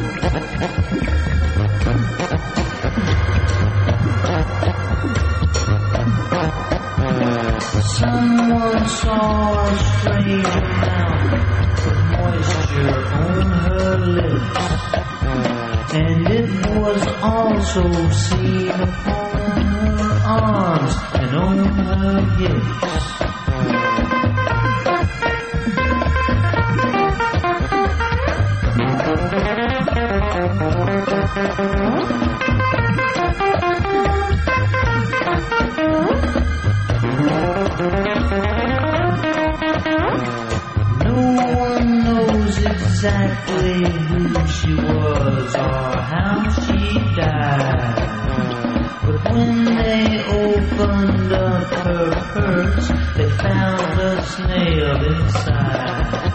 Someone saw a strange amount of moisture on her lips, and it was also seen upon her arms and on her hips. No one knows exactly who she was or how she died, but when they opened up her purse, they found a snail inside.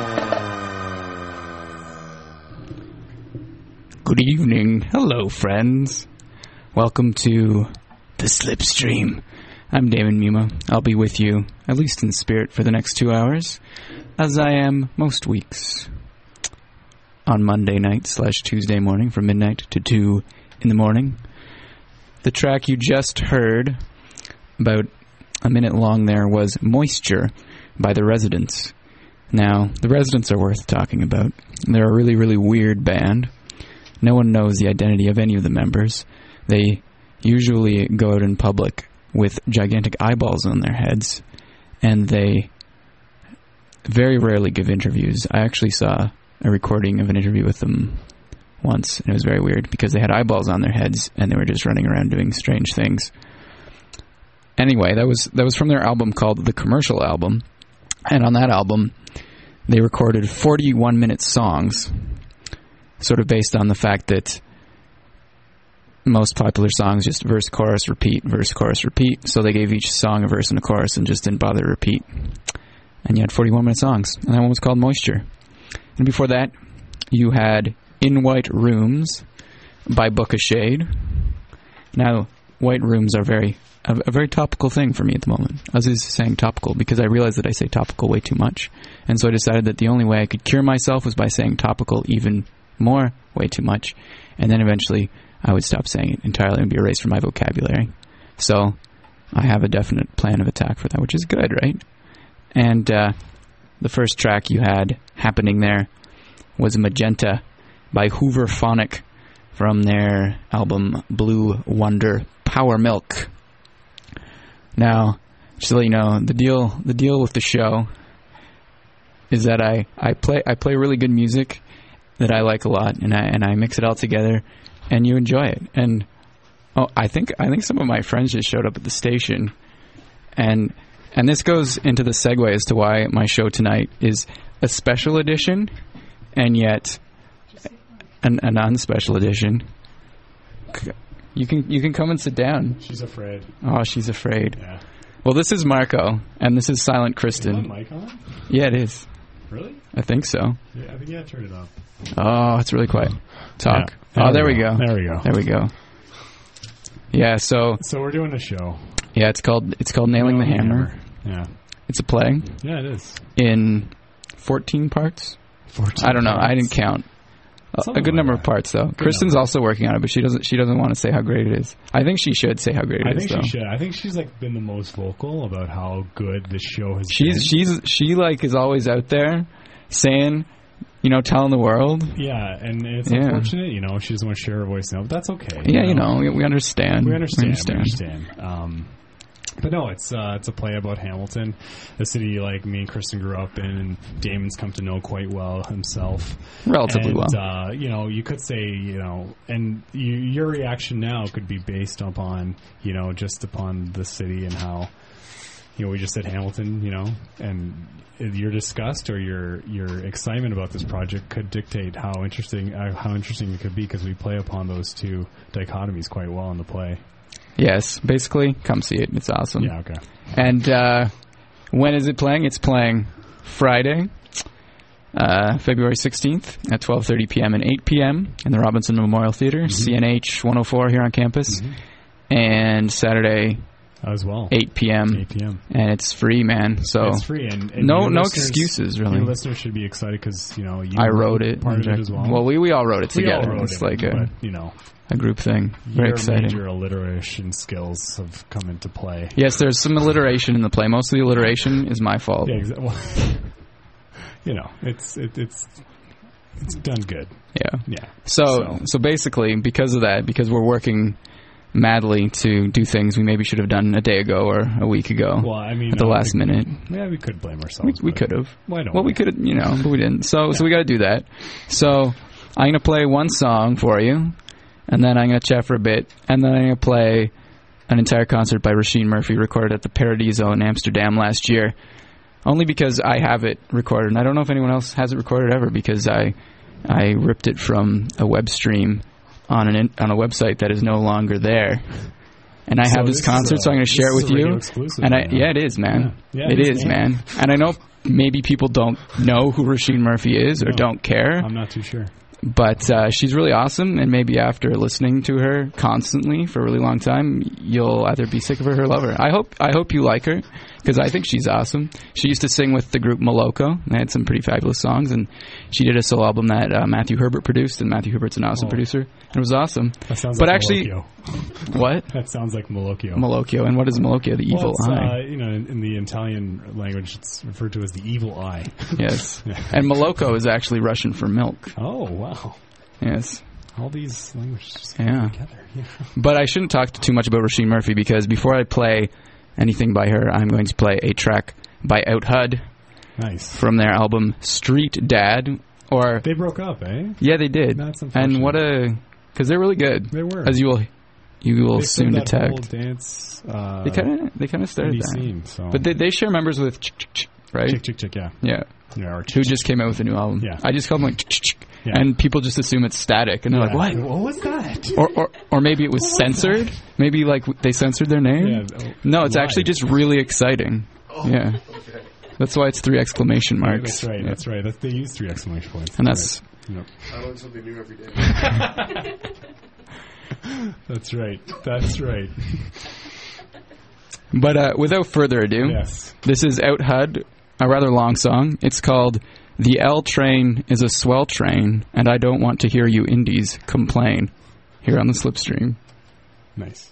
Good evening. Hello, friends. Welcome to the Slipstream. I'm Damon Muma. I'll be with you, at least in spirit, for the next 2 hours, as I am most weeks. On Monday night / Tuesday morning from midnight to 2 in the morning. The track you just heard, about a minute long there, was Moisture by The Residents. Now, The Residents are worth talking about. They're a really, really weird band. No one knows the identity of any of the members. They usually go out in public with gigantic eyeballs on their heads, and they very rarely give interviews. I actually saw a recording of an interview with them once, and it was very weird because they had eyeballs on their heads and they were just running around doing strange things. Anyway, that was from their album called The Commercial Album, and on that album they recorded 41-minute songs, sort of based on the fact that most popular songs just verse, chorus, repeat, verse, chorus, repeat. So they gave each song a verse and a chorus and just didn't bother to repeat. And you had 41-minute songs. And that one was called Moisture. And before that, you had In White Rooms by Book of Shade. Now, white rooms are a very topical thing for me at the moment. I was just saying topical because I realized that I say topical way too much. And so I decided that the only way I could cure myself was by saying topical even more, way too much. And then eventually I would stop saying it entirely and be erased from my vocabulary. So I have a definite plan of attack for that, which is good, right? And the first track you had happening there was Magenta by Hoover Phonic from their album Blue Wonder Power Milk. Now, just to let you know, the deal with the show is that I play really good music that I like a lot, and I mix it all together, and you enjoy it. And I think some of my friends just showed up at the station, and this goes into the segue as to why my show tonight is a special edition, and yet an unspecial edition. You can come and sit down. She's afraid. Oh, she's afraid. Yeah. Well, this is Marco, and this is Silent Kristen. Is that mic on? Yeah, it is. Really? I think so. Yeah, I think you turn it up. Oh, it's really quiet. Talk. Yeah. There we go. There we go. There we go. Yeah, so we're doing a show. Yeah, it's called Nailing the Hammer. Yeah. It's a play. Yeah, it is. In 14 parts? 14 I don't know. parts. I didn't count. A good number of parts, though. Kristen's also working on it, but she doesn't want to say how great it is. I think she should say how great it is, though. I think she should. I think she's been the most vocal about how good this show has been. She is always out there saying, telling the world. Yeah, and it's unfortunate, she doesn't want to share her voice now, but that's okay. Yeah, we understand. We understand. But no, it's a play about Hamilton, a city like me and Kristen grew up in, and Damon's come to know quite well himself. Relatively well. You could say, and your reaction now could be based upon, just upon the city and how, we just said Hamilton, and your disgust or your excitement about this project could dictate how interesting it could be, because we play upon those two dichotomies quite well in the play. Yes, basically, come see it. It's awesome. Yeah, okay. And when is it playing? It's playing Friday, February 16th at 12:30 p.m. and 8 p.m. in the Robinson Memorial Theater, CNH 104 here on campus. Mm-hmm. And Saturday, as well. 8 p.m. 8 p.m. And it's free, man. So It's free, and no your listeners- excuses, really. Your listeners should be excited because you I wrote it. part of it as well. Well, we all wrote it We all together. wrote It's it, like but you know, a group thing. Very your exciting. major alliteration skills have come into play. Yes, there's some alliteration in the play. Most of the alliteration is my fault. Yeah, well, you know, it's done good. Yeah. Yeah. So basically, because of that, because we're working madly to do things we maybe should have done a day ago or a week ago Well, I mean, at the last minute. Yeah, we could blame ourselves. We but could have. Why don't Well, we could have, but we didn't. So we got to do that. So I'm going to play one song for you, and then I'm going to chat for a bit, and then I'm going to play an entire concert by Roisin Murphy recorded at the Paradiso in Amsterdam last year, only because I have it recorded, and I don't know if anyone else has it recorded ever, because I ripped it from a web stream on a website that is no longer there. And I have this concert, so I'm going to share it with you. And it is, man. Yeah, it is, man. And I know maybe people don't know who Roisin Murphy is or don't care. I'm not too sure. But she's really awesome, and maybe after listening to her constantly for a really long time, you'll either be sick of her or love her. I hope you like her, because I think she's awesome. She used to sing with the group Moloko. They had some pretty fabulous songs, and she did a solo album that Matthew Herbert produced, and Matthew Herbert's an awesome producer. And it was awesome. That sounds but like actually, Malocchio. What? That sounds like Malocchio. Malocchio. And what is Malocchio? The evil eye. In the Italian language, it's referred to as the evil eye. Yes. And Moloko is actually Russian for milk. Oh, wow. Yes. All these languages just Yeah. together. Yeah. But I shouldn't talk too much about Roisin Murphy, because before I play anything by her, I'm going to play a track by Out HUD Nice. from their album Street Dad. Or They broke up, eh? yeah, they did. That's unfortunate. And because they're really good. They were. As you will They soon started that detect. whole dance. They kind of started indie that. scene, so. But they share members with right? Chick, chick, chick, yeah. Yeah. Yeah, or Who just came out with a new album. Yeah. I just call them like Yeah. and people just assume it's static, and they're like, what? What was that? Or maybe it was censored. Maybe like they censored their name. Yeah, No, it's live. actually just really exciting. Yeah. That's why it's 3 exclamation Yeah, marks. that's right. Yeah. That's right. They use 3 exclamation points. And that's Right. Yep. I learn something new every day. That's right. That's right. But without further ado, Yes. this is Out HUD, a rather long song. It's called The L Train is a Swell Train, and I Don't Want to Hear You Indies Complain, here on the Slipstream. Nice.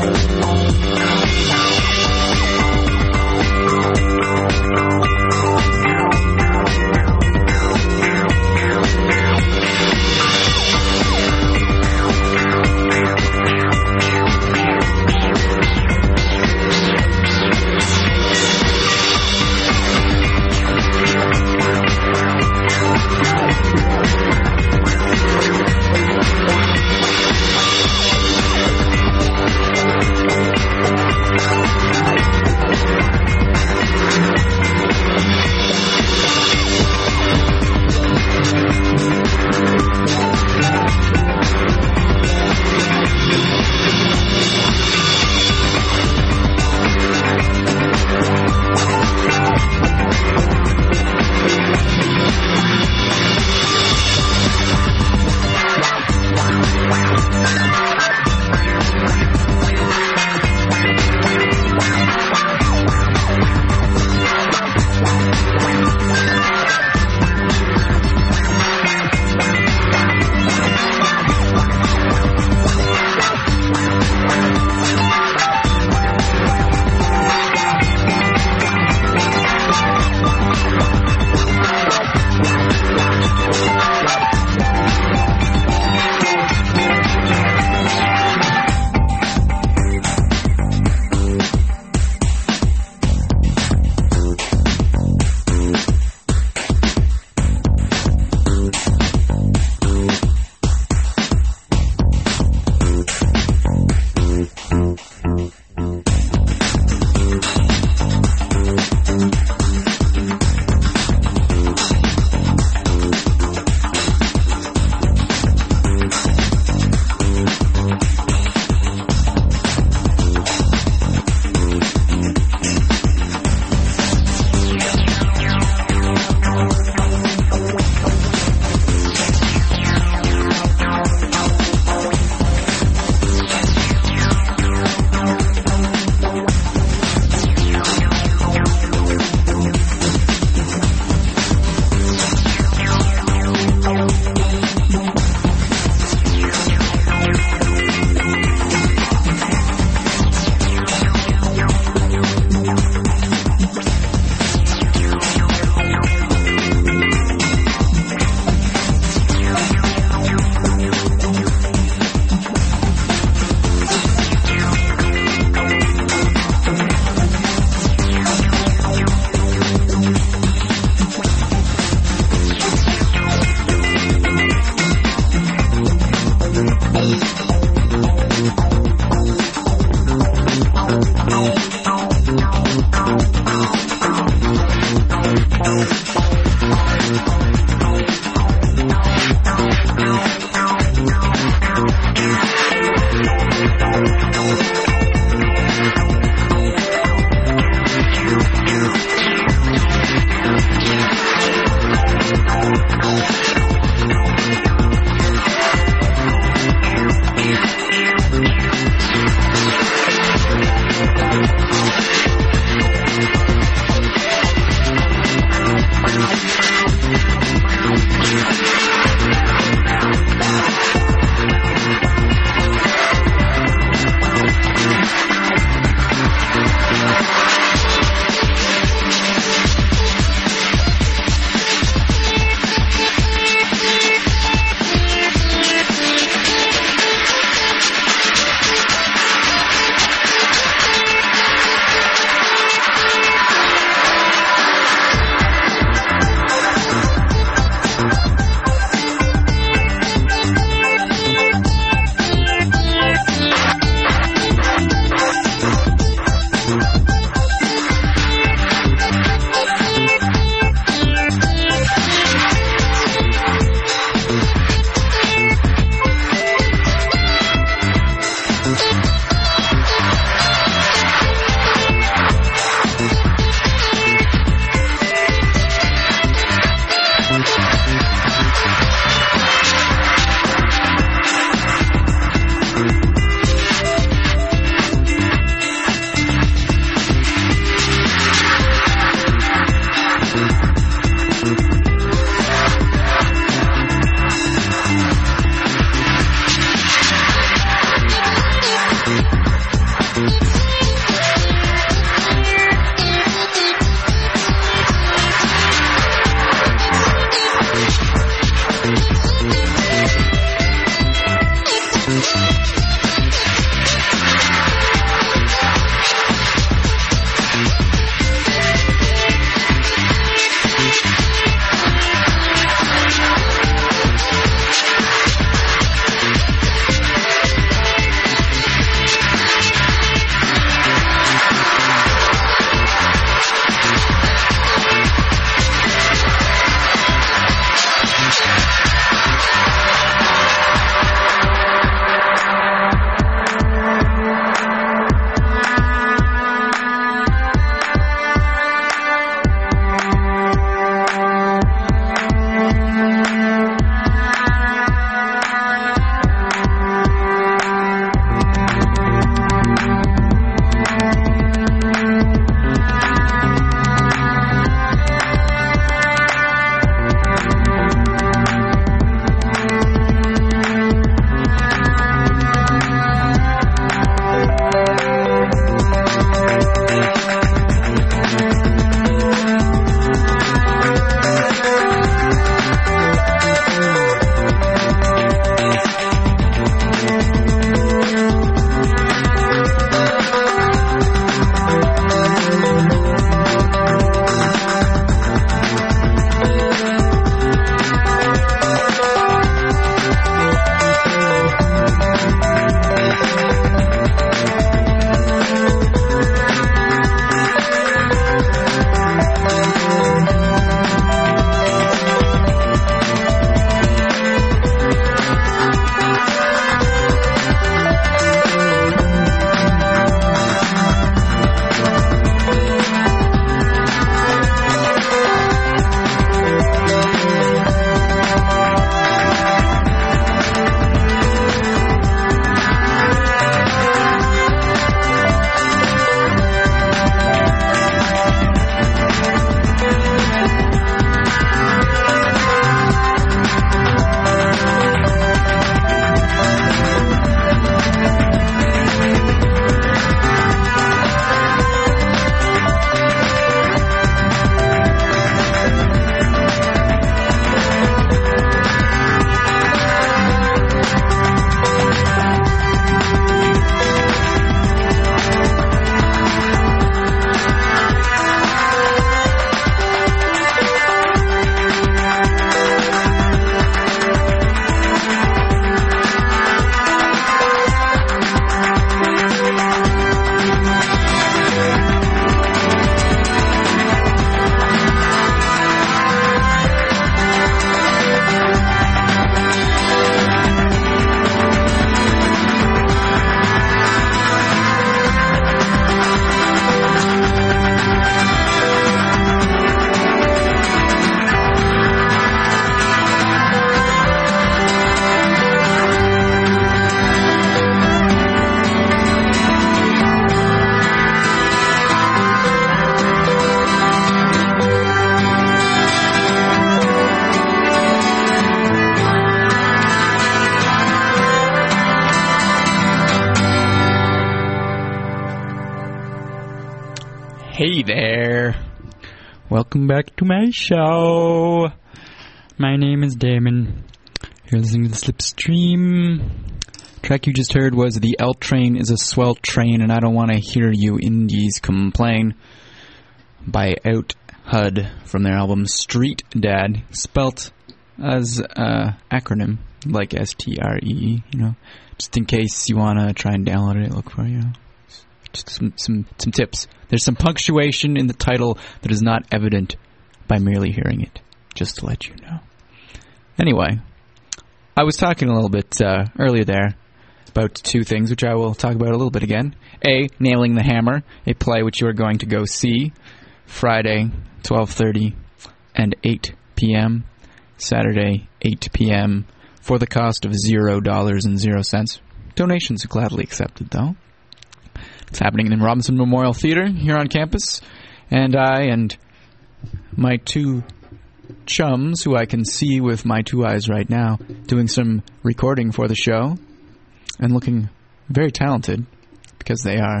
Hey there. Welcome back to my show. My name is Damon. You're listening to the Slipstream. Track you just heard was The L Train is a Swell Train and I Don't Want to Hear You Indies Complain by Out HUD from their album Street Dad, spelt as acronym like STREE, you know, just in case you want to try and download it, look for, you know, just some tips. There's some punctuation in the title that is not evident by merely hearing it, just to let you know. Anyway, I was talking a little bit earlier there about two things, which I will talk about a little bit again. A, Nailing the Hammer, a play which you are going to go see Friday, 12:30 and 8 p.m., Saturday, 8 p.m., for the cost of $0.00. Donations are gladly accepted, though. It's happening in Robinson Memorial Theater here on campus, and I and my two chums, who I can see with my two eyes right now, doing some recording for the show, and looking very talented, because they are.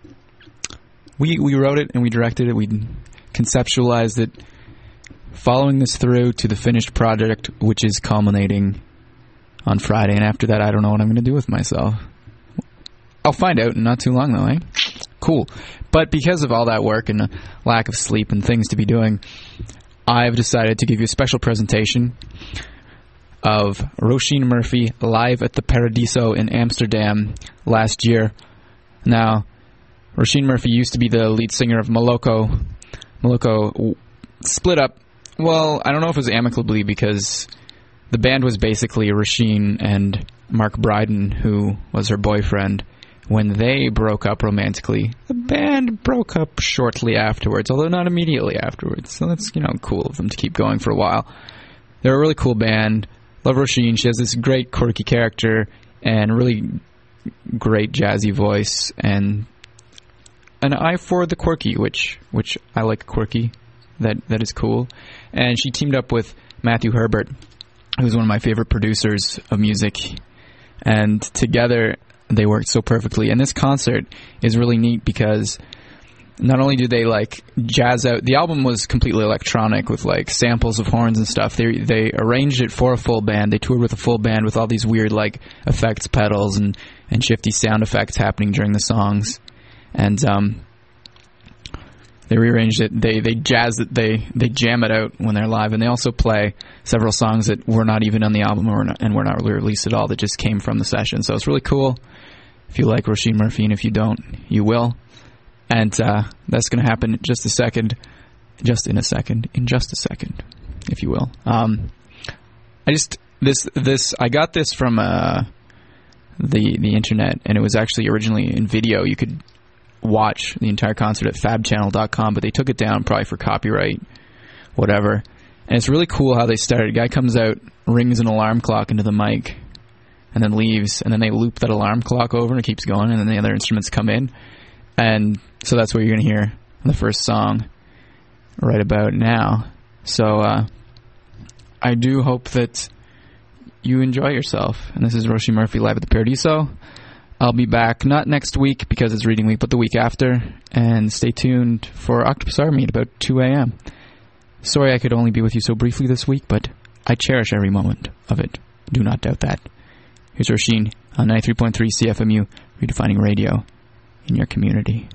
We wrote it and we directed it, we conceptualized it, following this through to the finished project, which is culminating on Friday, and after that I don't know what I'm going to do with myself. I'll find out in not too long, though, eh? Cool. But because of all that work and lack of sleep and things to be doing, I've decided to give you a special presentation of Roisin Murphy live at the Paradiso in Amsterdam last year. Now, Roisin Murphy used to be the lead singer of Moloko. Moloko split up. Well, I don't know if it was amicably, because the band was basically Roisin and Mark Bryden, who was her boyfriend. When they broke up romantically, the band broke up shortly afterwards, although not immediately afterwards. So that's, you know, cool of them to keep going for a while. They're a really cool band. Love Roisin. She has this great quirky character and really great jazzy voice and an eye for the quirky, which I like quirky. That is cool. And she teamed up with Matthew Herbert, who's one of my favorite producers of music. And together they worked so perfectly. And this concert is really neat because not only do they like jazz out, the album was completely electronic with like samples of horns and stuff. They arranged it for a full band. They toured with a full band with all these weird like effects pedals and shifty sound effects happening during the songs. And they rearranged it. They jazz it. They jam it out when they're live, and they also play several songs that were not even on the album and were not released at all. That just came from the session. So it's really cool. If you like Roisin Murphy, and if you don't, you will. And that's going to happen in just a second, if you will. I got this from the internet, and it was actually originally in video. You could watch the entire concert at fabchannel.com, but they took it down probably for copyright, whatever. And it's really cool how they started. A guy comes out, rings an alarm clock into the mic, and then leaves, and then they loop that alarm clock over, and it keeps going, and then the other instruments come in. And so that's what you're going to hear in the first song right about now. So I do hope that you enjoy yourself. And this is Roisin Murphy live at the Paradiso. I'll be back, not next week because it's reading week, but the week after. And stay tuned for Octopus Army at about 2 a.m. Sorry I could only be with you so briefly this week, but I cherish every moment of it. Do not doubt that. Here's Roisin on 93.3 CFMU, redefining radio in your community.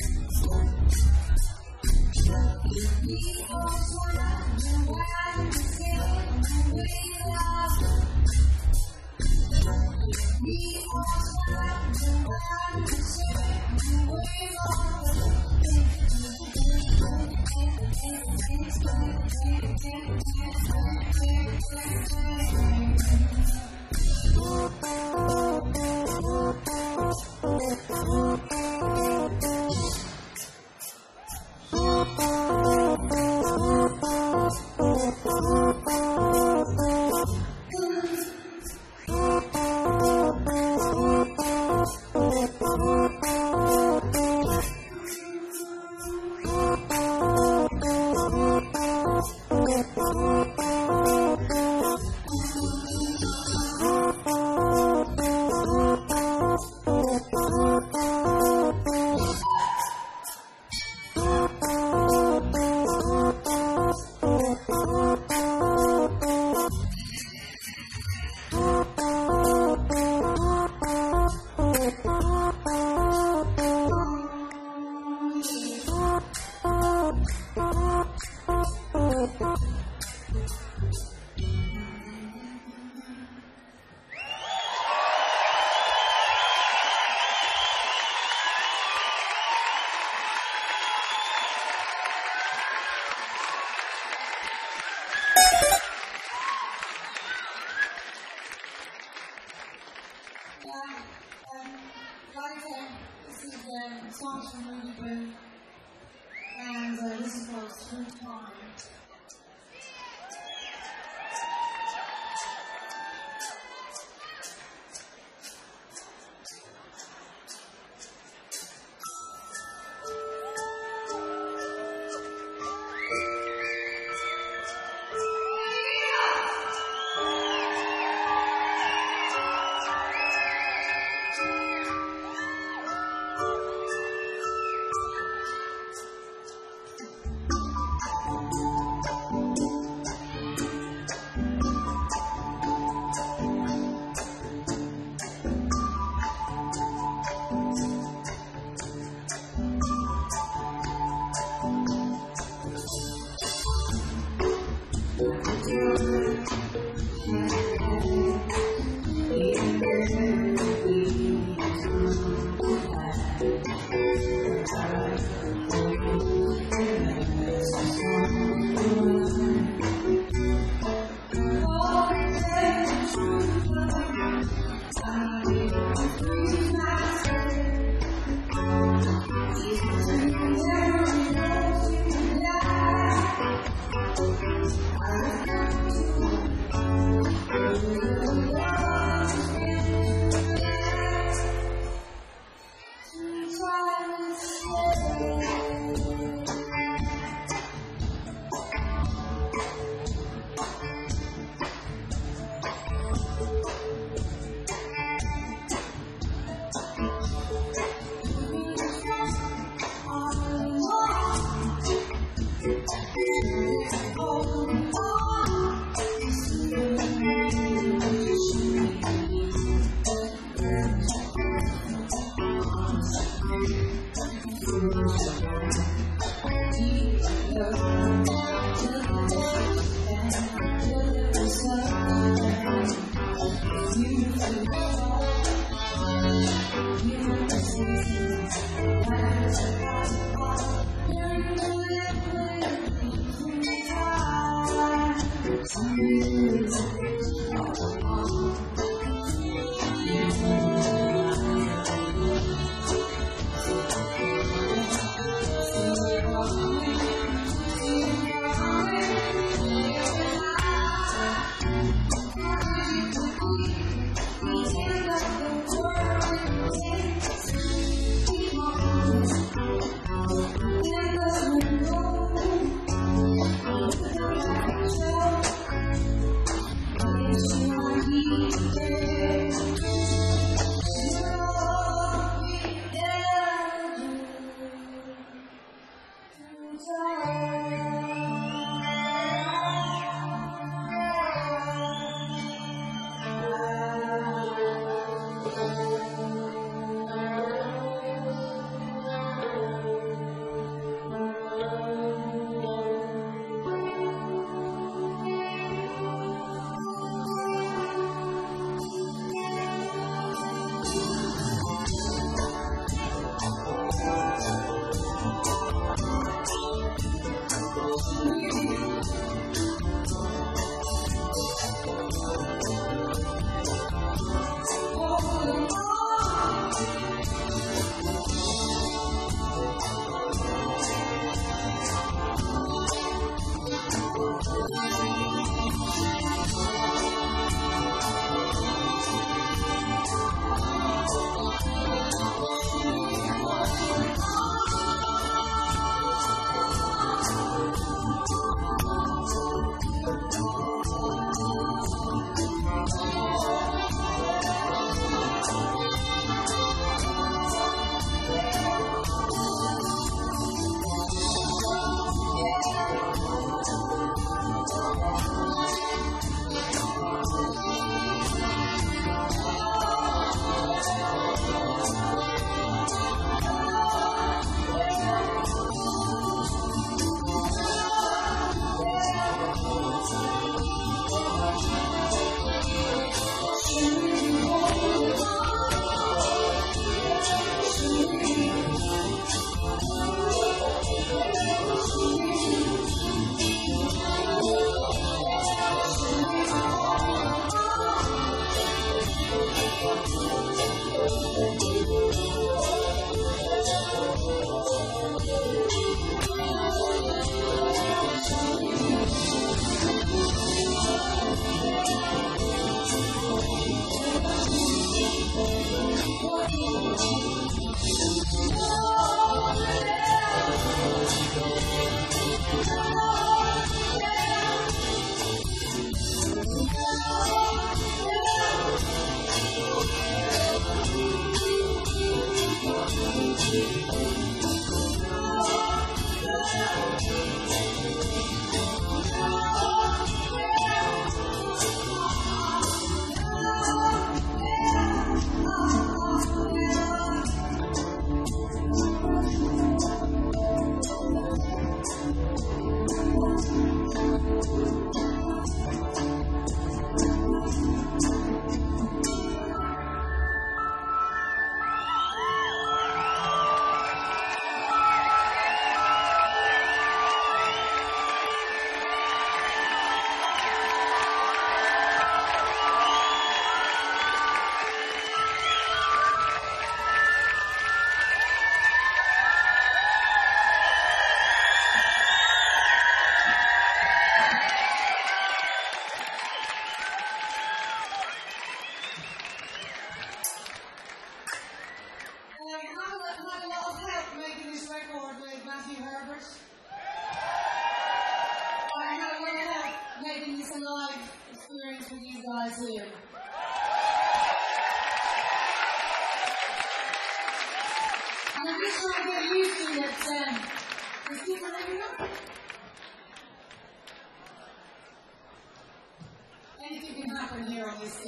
This is the song from Rudy Boo, and this is called Sweet Wine.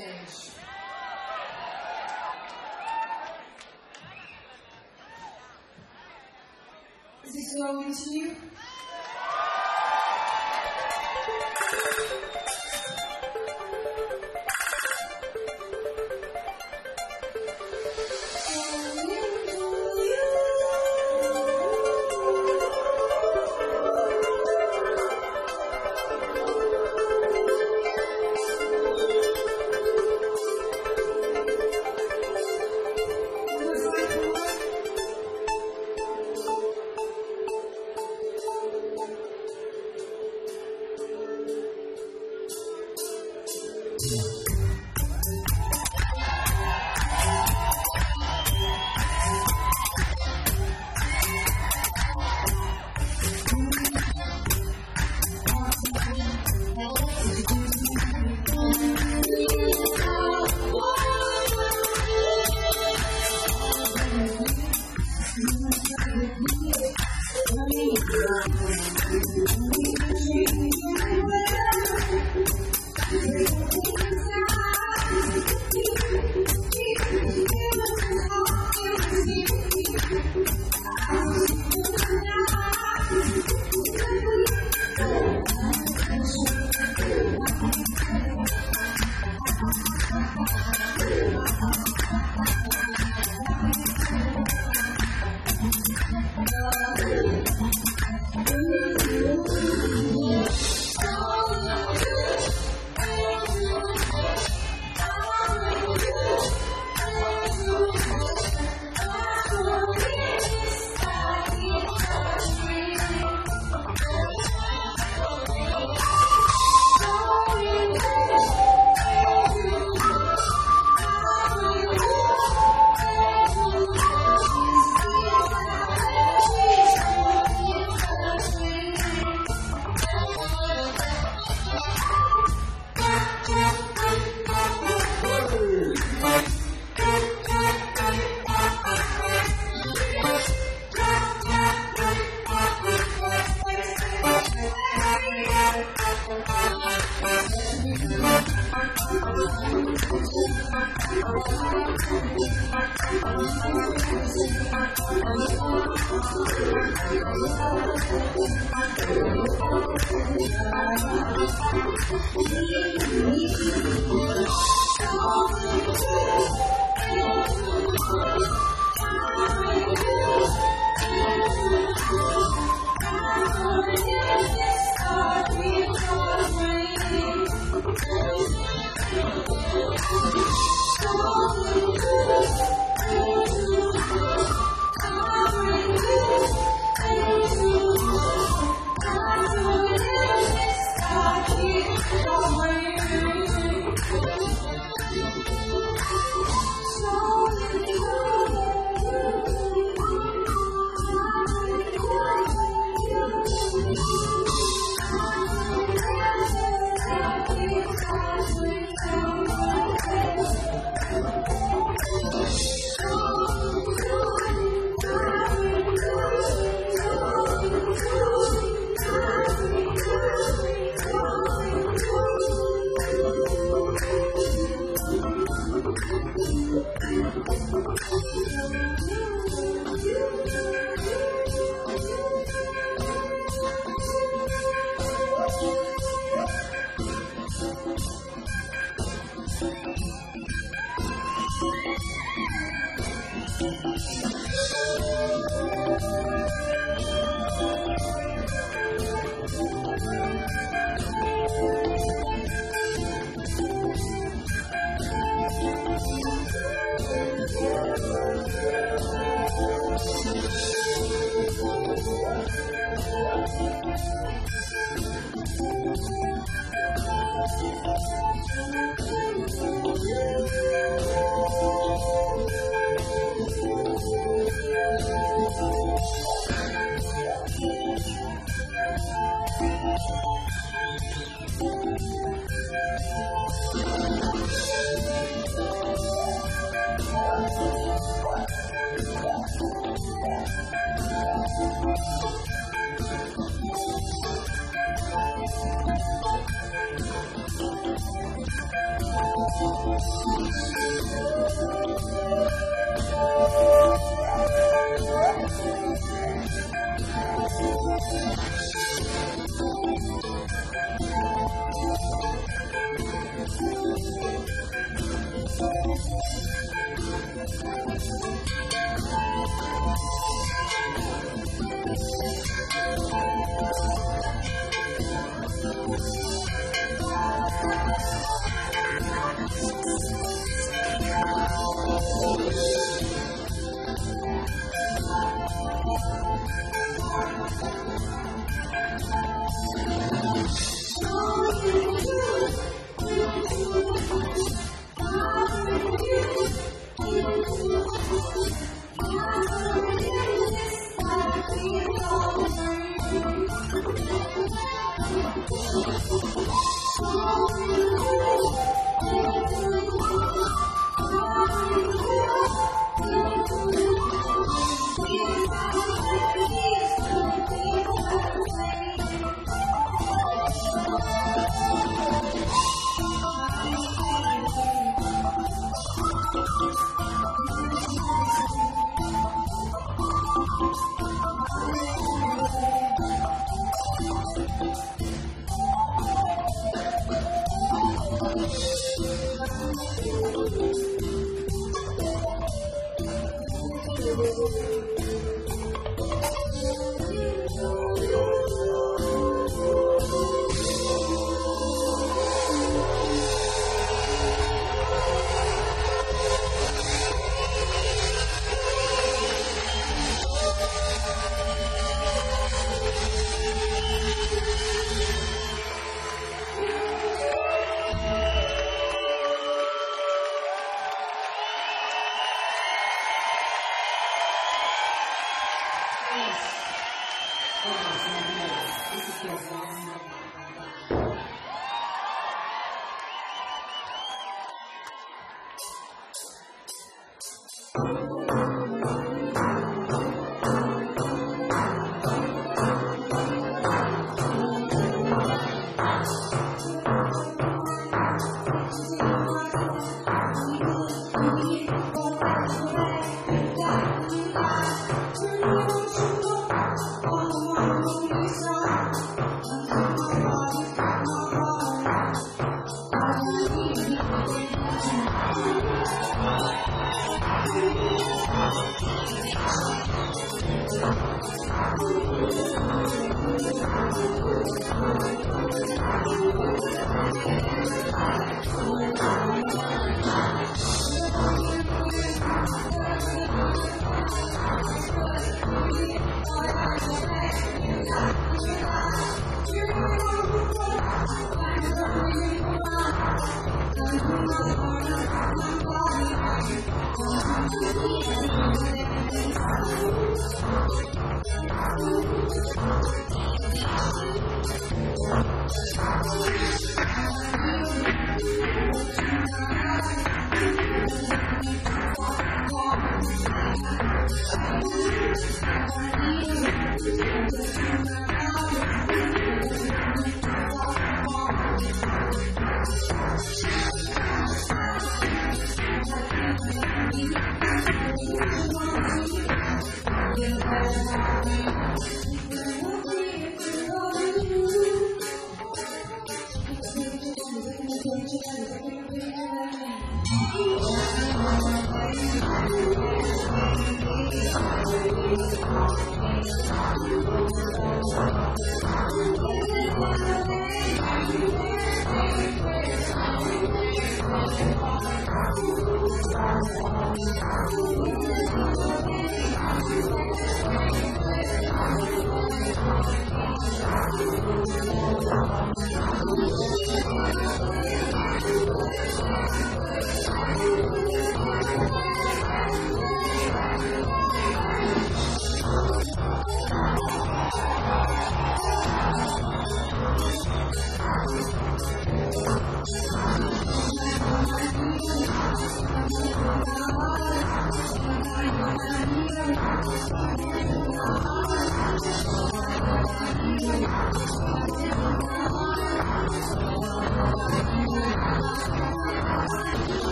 stage. Is this going to you?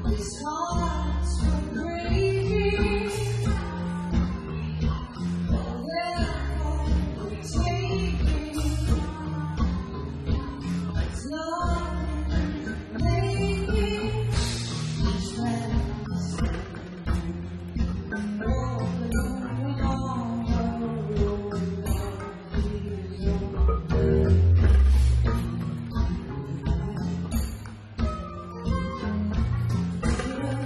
These hearts were breaking. Oh, therefore we're taking. It's nothing making friends. Oh,